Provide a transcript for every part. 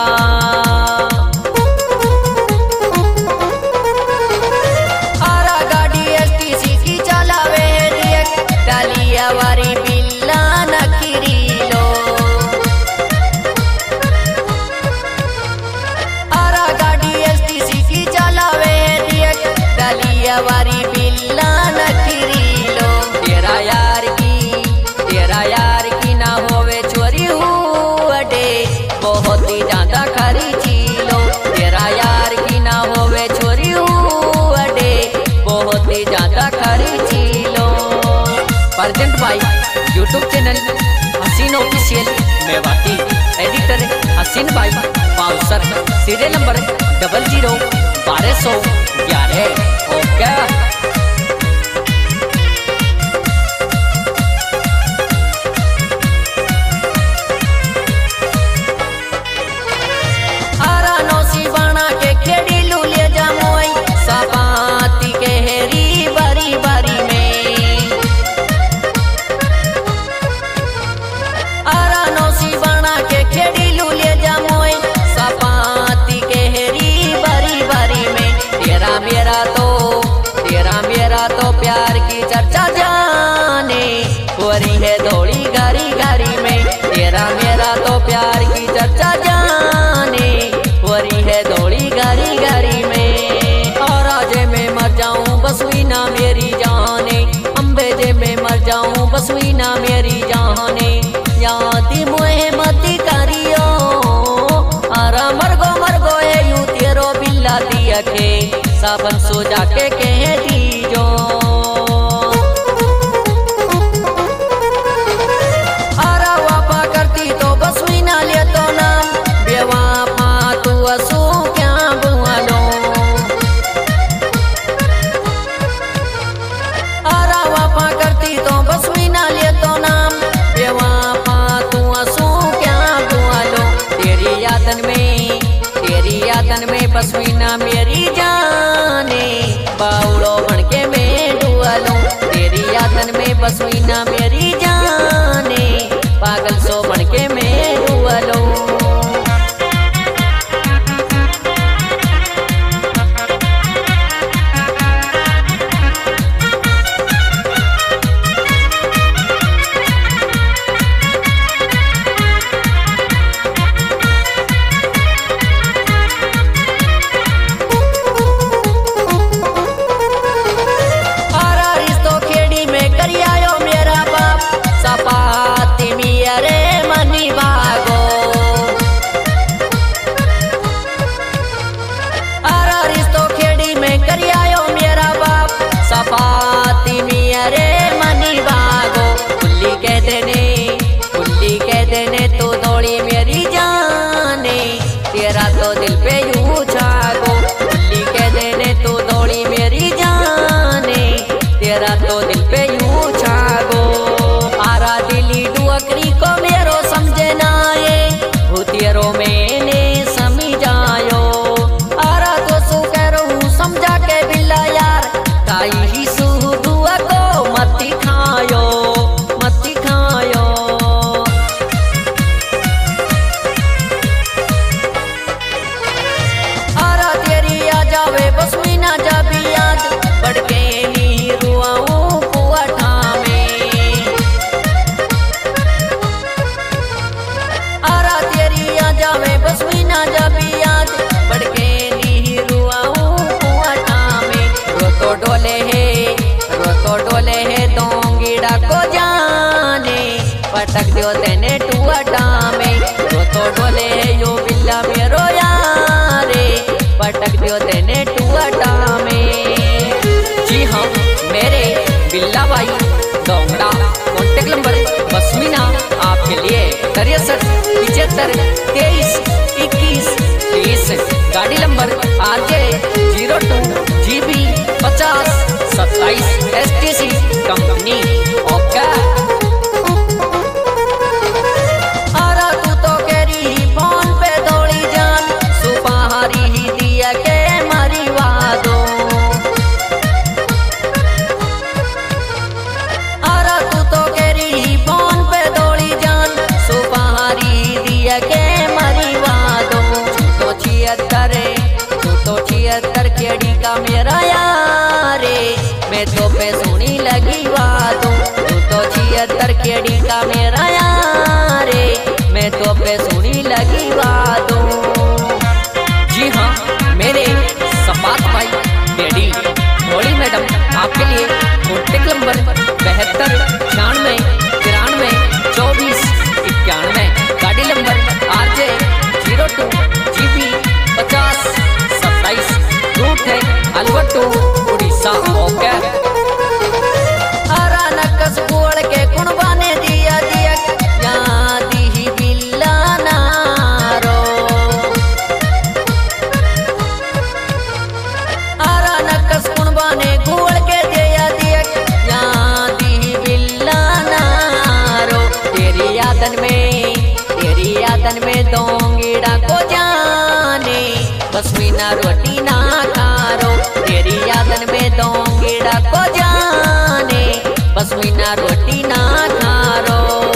आरा गाड़ी एसटीसी की चलावे रियक डालिया वारी बिल्ला नखीरी लो। आरा गाड़ी एसटीसी की चलावे रियक डालिया वारी बिल्ला नखीरी लो। तेरा यार की ना होवे चोरी हुए बहुत ही ज्यादा खरी चीलो। तेरा यार की ना होवे चोरी हुए बहुत ही ज्यादा खरी चीलो। Present by YouTube channel Haseen official Mewati. Editor Haseen भाई पाउसर। Serial number 001211। ओके मेरा तो प्यार की चर्चा जाने वरी है दौड़ी गारी गारी में। तेरा मेरा तो प्यार की चर्चा जाने वरी है दौड़ी गारी गारी में। और आजे में मर जाऊं बस हुई ना मेरी जाने। अम्बे जे में मर जाऊं बस हुई ना मेरी जाने। यादी मोहे मती करियो आरा मरगो है यूं तेरो बिल्ला दिया के साबन सो जाके कह दीजो। आरा वापा करती तो बस हुई ना ले तो नाम बेवाफा तू असू क्या बुआ लो। आरा वापा करती तो बस हुई ना ले तो नाम बेवाफा तू असू क्या बुआ लो। तेरी यादन में बस हुई ना मेरी जाने बाउड़ो बनके मैं डुआ लूं। तेरी यादन में बस हुई ना मेरी जाने पागल सो बनके मैं डुआ लूं। सपाती मिया रे मनी भागो कुल्ली कह देने तो दौड़ी मेरी जाने। तेरा तो दिल पे यूं छागो कुल्ली कह देने तो दौड़ी मेरी जाने। तेरा तो दिल पे यूं छागो। आरा दिली डुअकरी को मेरो समझे ना ये भूतियरो मैंने समझायो। आरा तो सु कह रहूं समझा के बिल्ला यार काई सुदुआ को मती खायो। आरा तेरी आ जावे बस हुई ना जाबी याद बढ़के नी रुआऊं कुआठा में। आरा तेरी आ जावे बस हुई ना जाबी याद बढ़के नी रुआऊं कुआठा में। रो तो डोले है दोंगीड़ा को जाने पटक दियो तेने टुआटा में। रो तो डोले है यो बिल्ला मेरो यारे पटक दियो तेने टुआटा में। जी हाँ मेरे बिल्ला भाई दोंगड़ा। कॉन्टेक्ट नंबर बसमीना आपके लिए 63 75 23 21 30। गाड़ी number RJ 02 GB 50 27 STC company. Okay आरा तू तो केरी फोन पे दौड़ी जान सुपारी ही दिया के मारी वादो। आरा तू तो केरी फोन पे दौड़ी जान सुपारी दिया के मारी वादो। का मेरा यारे, मैं तो पे सुनी लगी बातों, तू तो 76 केड़ी का मेरा यारे, मैं तो पे सुनी लगी बातों। जी हाँ, मेरे संपात भाई डैडी भोली मैडम आपके लिए कॉन्टेक्ट नंबर 72 96 93 24 91, गाड़ी नंबर RJ 02 GB 50 27, रूट है अलवर टू उड़ीसा। ओके हरा नकस बोल के कुणबा ने दिया दिया यादी ही बिल्ला नारो, हरा नकस कुणबा ने गोल के दिया दिया यादी ही बिल्ला नारो। तेरी यादन में दोंगीड़ा को जाने, बस मीना रोटी ना खारो। तेरी यादन में दोंगीड़ा को जाने, बस मीना रोटी ना खारो।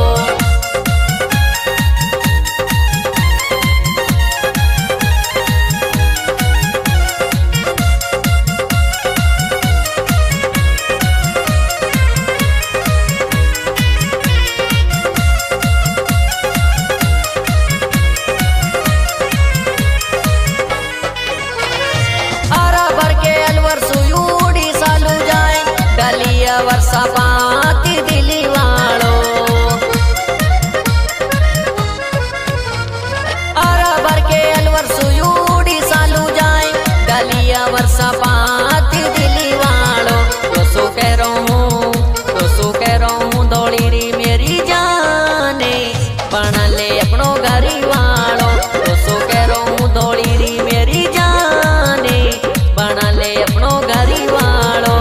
वर्षा पाती दिली वालो, आरा भर के अलवर सुयूड़ी सालू जाए, डलिया वर्षा पाती दिली वालो। तो सो कह रहा हूँ दौड़ी री मेरी जाने, बना ले अपनो घरी वालो। तो सो कह रहा हूँ दौड़ी री मेरी जाने, बना ले अपनो घरी वालो।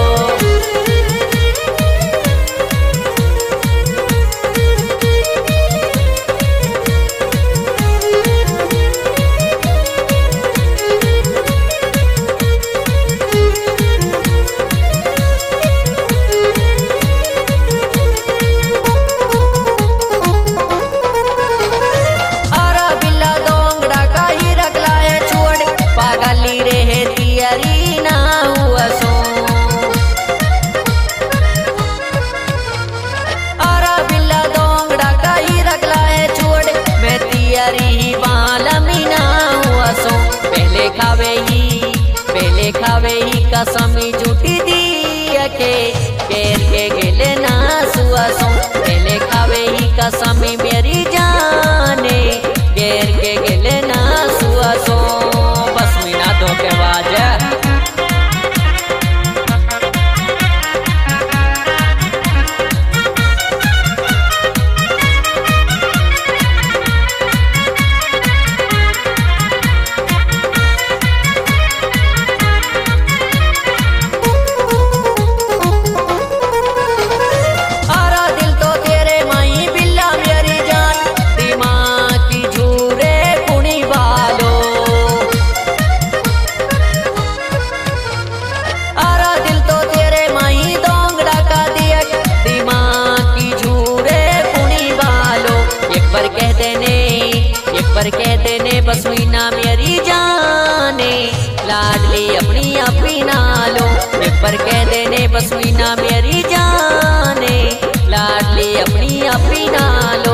पहले खावे ही कसमी झूठी दिया के गेले ना सुअसो। पहले खावे ही कसमी मेरी जाने, गेर के गेले ना सुअसो। बस मीना धोखेबाज कहते ने बस मीना मेरी जाने, लाडली अपनी अपनी नालो। एक बार कहते ने बस मीना मेरी जाने, लाडली अपनी अपनी नालो।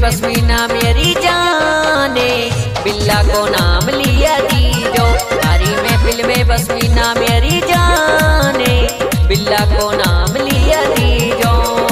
पश्मीना मेरी जाने, बिल्ला को नाम लिया दीजो। हमारी महफिल में पश्मीना मेरी जाने, बिल्ला को नाम लिया दीजो।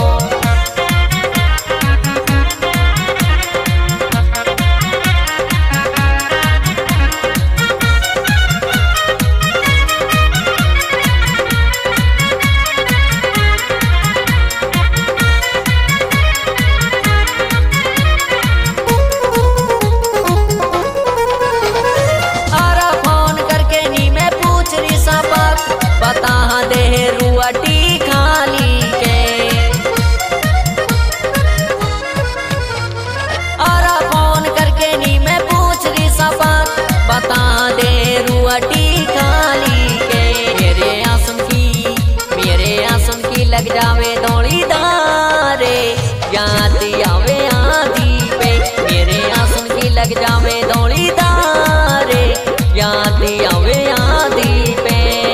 बता दे रुआटी खाली के, आरा फोन करके नी मैं पूछ रही सबक, बता दे रुआटी खाली के। मेरे आसन की लग जावे दौड़ी दारे, याद आवे आधी पे। मेरे आसन की लग जावे दौड़ी दारे, याद आवे आधी पे।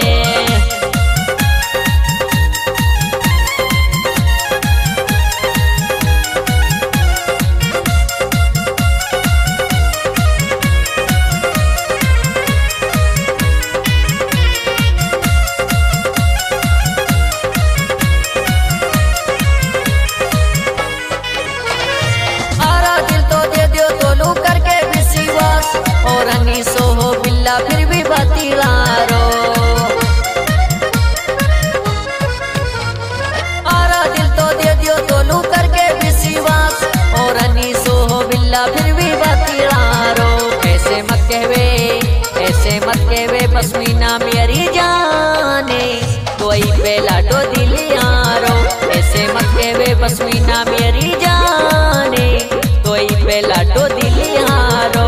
और अनीसो हो बिल्ला फिर भी बतिलारो, आरा दिल तो दे दियो तोलू करके विश्वास। और अनीसो हो बिल्ला फिर भी बतिलारो। ऐसे मत कहवे पश्मीना मेरी जाने, कोई पे लाडो दिल यारो। ऐसे मत कहवे पश्मीना मेरी जाने, कोई पे लाडो दिल यारो।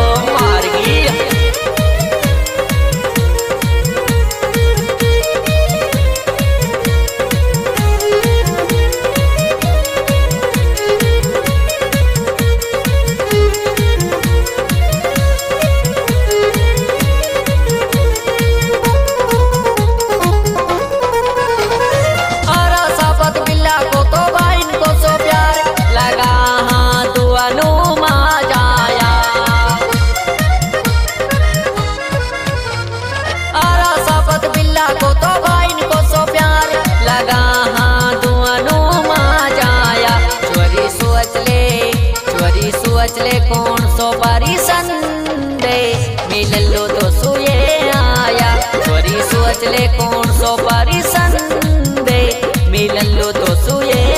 को तो भाई को सो प्यार लगा, हाँ दुआनों मा जाया। चोरी सोच ले कौन सो बारी संडे, मिल लो तो सुए आया। चोरी सोच ले कौन सो बारी संडे, मिल लो तो सुए